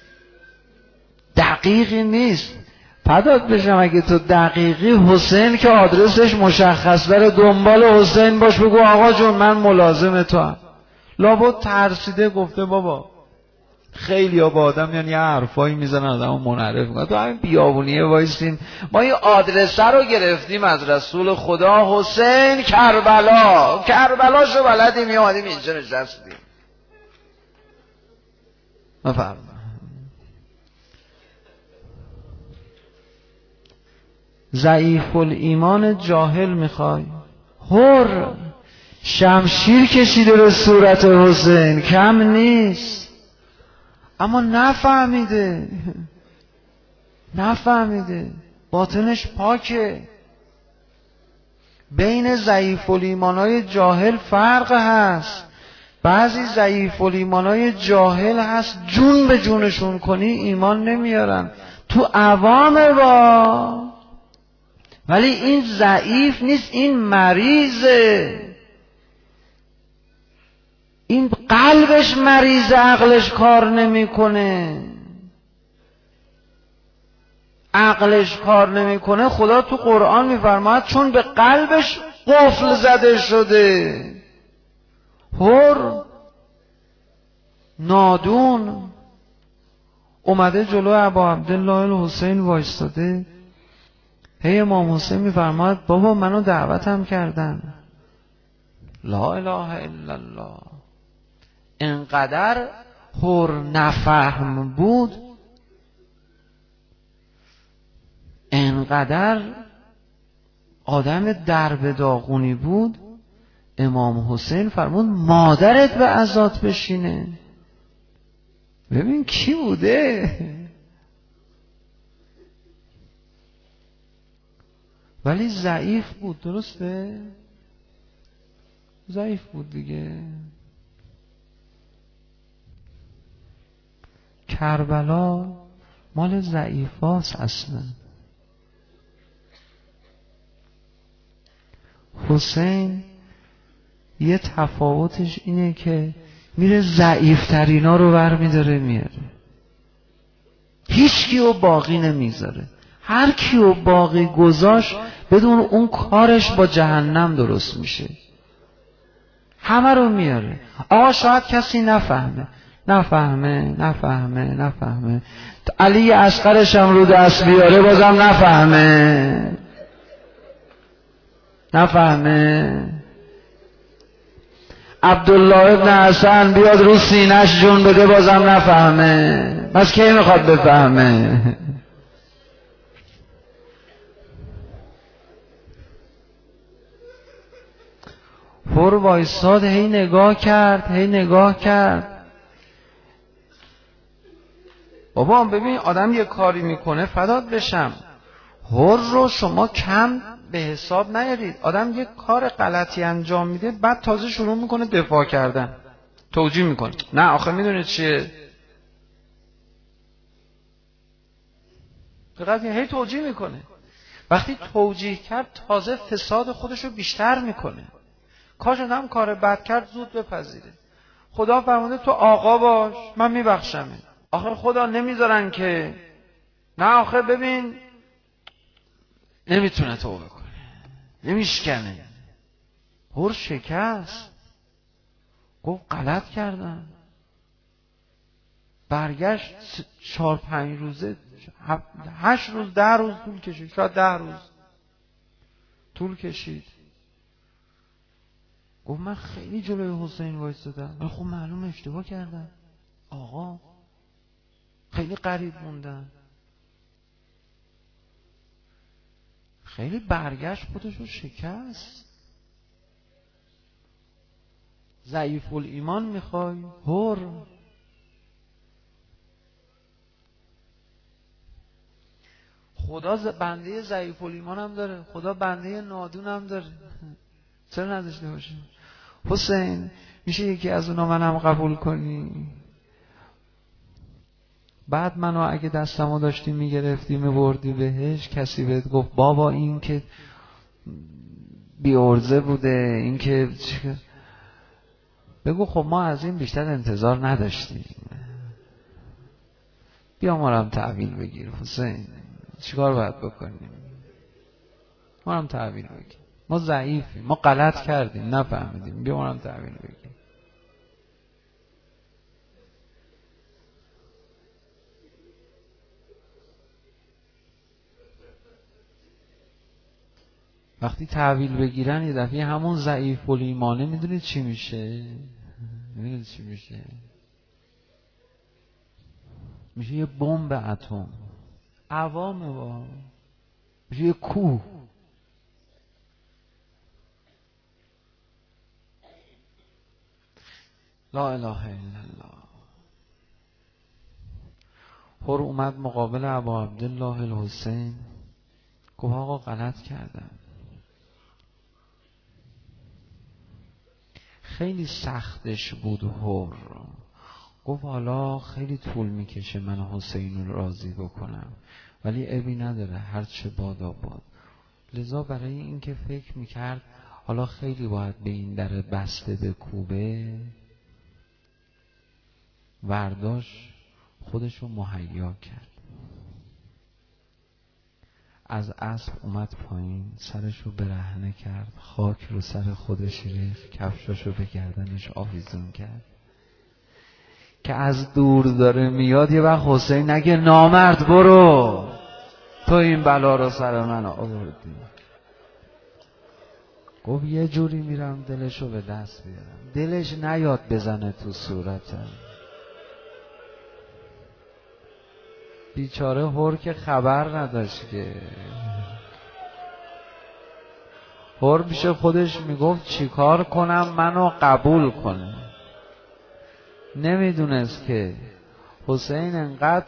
دقیقی نیست. فدات بشم اگه تو دقیقی، حسین که آدرسش مشخص داره، دنبال حسین باش، بگو آقا جون من ملازم تو هم. لابد ترسیده گفته بابا خیلی ها با آدم یعنی یه حرفایی میزنن آدم منحرف میکنن، تو همین بیابونیه وایسیم، ما این آدرسه رو گرفتیم از رسول خدا، حسین کربلاشو بلدیم، میامدیم اینجا نشستیم. مفهم ضعیف الایمان جاهل میخوای؟ هر شمشیر کشیده به صورت حسین، کم نیست، اما نفهمیده باطنش پاکه. بین ضعیف الایمانای جاهل فرق هست. بعضی ضعیف الایمانای جاهل هست جون به جونشون کنی ایمان نمیارن، تو عوام با، ولی این ضعیف نیست، این مریضه. این قلبش مریضه، عقلش کار نمیکنه. خدا تو قرآن میفرماید چون به قلبش قفل زده شده. هر نادون اومده جلو ابا عبدالله الحسین وایستاده. هی امام حسین میفرماید بابا منو دعوتم کردن. لا اله الا الله. انقدر پر نفهم بود، انقدر آدم درب داغونی بود، امام حسین فرمود مادرت به عزات بشینه. ببین کی بوده، ولی ضعیف بود. درسته؟ ضعیف بود دیگه. کربلا مال ضعیفاست اصلا. حسین یه تفاوتش اینه که میره ضعیفترینا رو برمیداره میاره، هیچ کیو باقی نمیذاره. هر کیو باقی گذاشت بدون اون کارش با جهنم درست میشه. همه رو میاره. آقا شاید کسی نفهمه. علی اصغرش هم رو دست بیاره بازم نفهمه. عبدالله ابن حسن بیاد رو سینه‌اش جون بده بازم نفهمه. پس کی میخواد بفهمه؟ پر وایساد، هی نگاه کرد. بابا ببین آدم یه کاری میکنه فدات بشم، هر رو شما کم به حساب نیارید. آدم یه کار غلطی انجام میده بعد تازه شروع میکنه دفاع کردن، توجیه میکنه. نه آخه میدونه چیه، هی توجیه میکنه. وقتی توجیه کرد تازه فساد خودشو بیشتر میکنه. کاش آدم کار بد کرد زود بپذیره. خدا فرموده تو آقا باش من میبخشمه. آخه خدا نمیذارن که، نه آخه ببین نمیتونه توبه کنه، نمیشکنه. هر شکست، گفت غلط کردم. برگشت 4-5 روزه 8 روز 10 روز طول کشید، شاید 10 روز طول کشید. گفت من خیلی جلوی حسین وایسادم، خب معلوم اشتباه کردم آقا، خیلی قریب موندم. خیلی برگشت خودشو شکست. ضعیف الایمان میخوای؟ هر خدا بنده ضعیف الایمان هم داره، خدا بنده نادون هم داره. چرا نداشته باشه؟ حسین میشه یکی از اونا منم قبول کنی؟ بعد منو اگه دستمو داشتی میگرفتی میبردی بهش، کسی بهت گفت بابا این که بی ارزه بوده، این که بگو خب ما از این بیشتر انتظار نداشتیم، بیا ما رو هم تحویل بگیر. حسین چیکار باید بکنیم؟ ما رو هم تحویل بگیر، ما ضعیفیم، ما غلط کردیم نفهمیدیم، بیا ما رو هم تحویل بگیر. وقتی تحویل بگیرن یه دفعه همون ضعیف الایمانه میدونید چی میشه؟ میشه یه بمب اتم، عوامه با، میشه یه کوه. لا اله الا الله. هر اومد مقابل ابا عبدالله الحسین، گفت آقا غلط کردم. خیلی سختش بود هر. گفت حالا خیلی طول میکشه من حسین رو راضی بکنم، ولی عیبی نداره، هرچه باد. لذا برای اینکه فکر میکرد حالا خیلی باید به این در بسته بکوبه، ورداش خودشو مهیا کرد، از اسب اومد پایین، سرشو برهنه کرد، خاک رو سر خودش ریخت، کفشاشو به گردنش آویزون کرد که از دور داره میاد یه وقت حسین نگه نامرد برو، تو این بلا رو سر من آوردی. گفت یه جوری میرم دلشو به دست بیارم، دلش نیاد بزنه تو صورتم. بیچاره هر که خبر نداشت که هر پیش خودش میگفت چیکار کنم منو قبول کنه. نمیدونست که حسین انقدر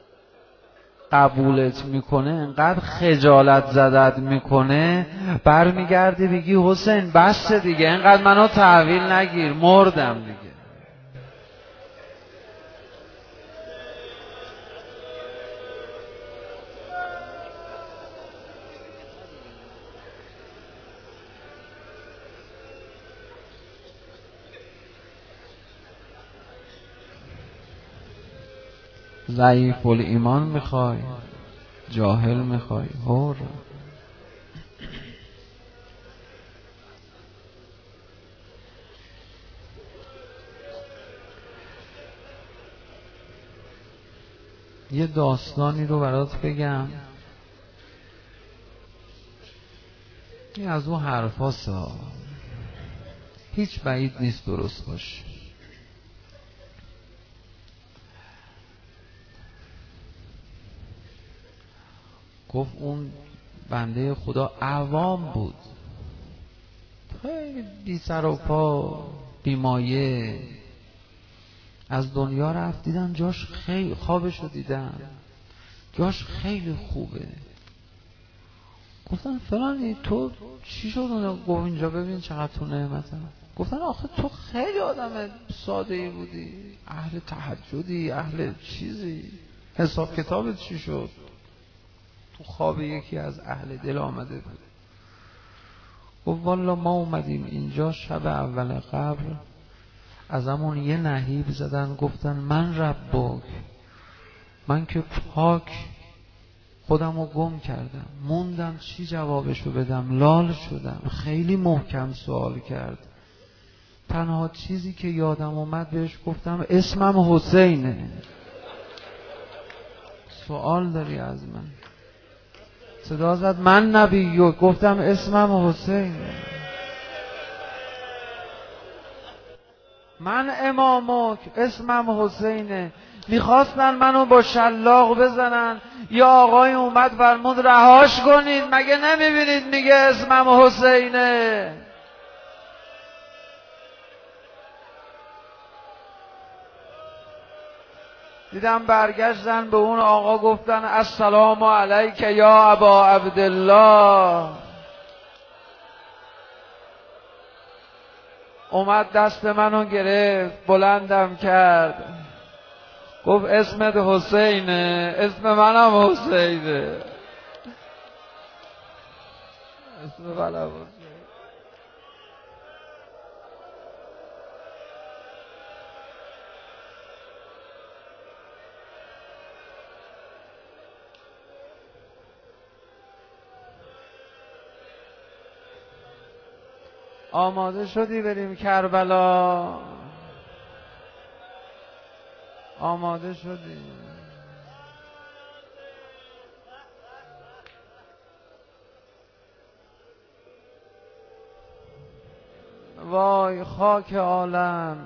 قبولت میکنه، انقدر خجالت زدت میکنه، برمیگردی بگی حسین بس دیگه، انقدر منو تحویل نگیر، مردم دیگه. ضعیف الایمان میخوای؟ جاهل میخوای؟ هور. یه داستانی رو برات بگم، این از اون حرفاسا، هیچ بعید نیست درست باشه. گفت اون بنده خدا عوام بود، خیلی بی سر و پا، بی مایه، از دنیا رفت، دیدن جاش خیلی، خوابشو دیدن جاش خیلی خوبه. گفتن فلانی تو چی شد؟ گفت اینجا ببین چقدر تو نعمته. گفتن آخه تو خیلی آدم ساده ای بودی، اهل تهجدی، اهل چیزی، حساب کتابت چی شد؟ تو خواب یکی از اهل دل آمده بود. گفت والا ما اومدیم اینجا شب اول قبر، از همون یه نهیب زدن، گفتن من ربک، من که پاک خودم رو گم کردم، موندم چی جوابشو بدم، لال شدم، خیلی محکم سوال کرد، تنها چیزی که یادم اومد بهش گفتم اسمم حسینه، سوال داری از من؟ صدا زد من نبیو، گفتم اسمم حسینه، من امامک، اسمم حسینه. میخواستن منو با شلاق بزنن، یا آقای اومد فرمود رهاش کنید، مگه نمیبینید میگه اسمم حسینه؟ دیدم برگشتن به اون آقا گفتن السلام علیک یا ابا عبدالله. اومد دست منو گرفت، بلندم کرد، گفت اسمت حسینه؟ اسم منم حسینه، اسم منم حسینه. آماده شدی بریم کربلا؟ آماده شدی؟ وای خاک عالم،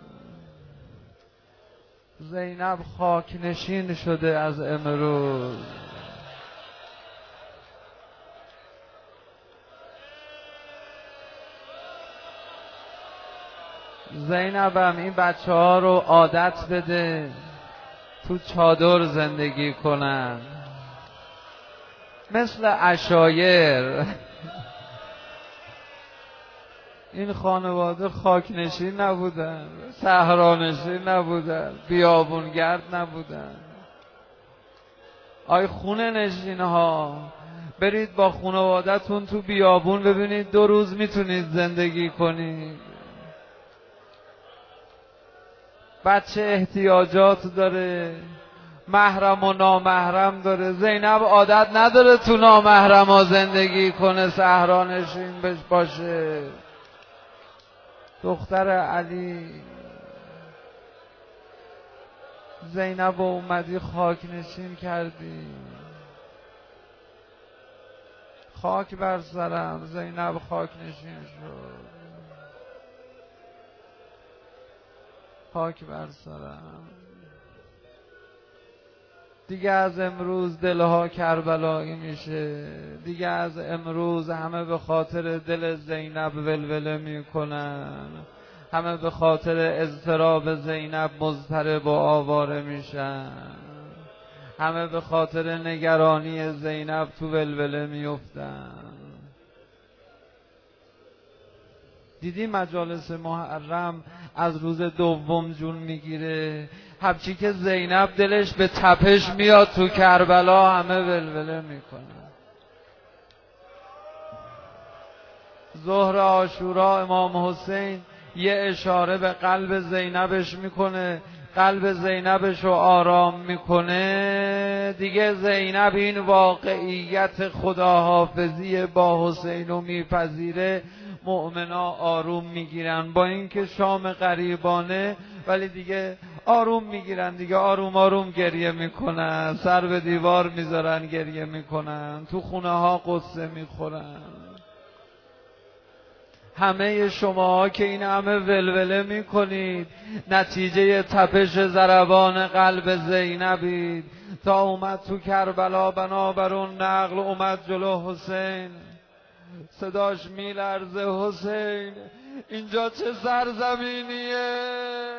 زینب خاک نشین شده از امروز. زینبم این بچه ها رو عادت بده تو چادر زندگی کنن، مثل عشایر. این خانواده خاک نشین نبودن، صحرا نشین نبودن، بیابونگرد نبودن. آی خونه نشین ها، برید با خانواده‌تون تو بیابون ببینید 2 روز میتونید زندگی کنید. بچه احتیاجات داره، محرم و نامحرم داره. زینب عادت نداره تو نامحرم ها زندگی کنه، صحرا نشین بش باشه. دختر علی زینب اومدی خاک نشین کردی. خاک بر سرم، زینب خاک نشین شد. خاک بر سرم. دیگه از امروز دلها کربلایی میشه، دیگه از امروز همه به خاطر دل زینب ولوله میکنن، همه به خاطر اضطراب زینب مضطرب و آواره میشن، همه به خاطر نگرانی زینب تو ولوله میفتن. دیدی مجالس محرم از روز دوم جون میگیره، هرچی که زینب دلش به تپش میاد تو کربلا همه ولوله میکنن. ظهر عاشورا امام حسین یه اشاره به قلب زینبش میکنه، قلب زینبش رو آرام میکنه. دیگه زینب این واقعیت خداحافظی با حسین رو میپذیره، مؤمنا آروم میگیرن، با اینکه شام غریبانه ولی دیگه آروم میگیرن، دیگه آروم آروم گریه میکنن، سر به دیوار میذارن گریه میکنن، تو خونه ها قصه میخورن. همه شما که این همه ولوله میکنید نتیجه تپش ضربان قلب زینبید. تا اومد تو کربلا بنابرون نقل اومد جلو حسین، صداش میلرزه: حسین اینجا چه سرزمینیه؟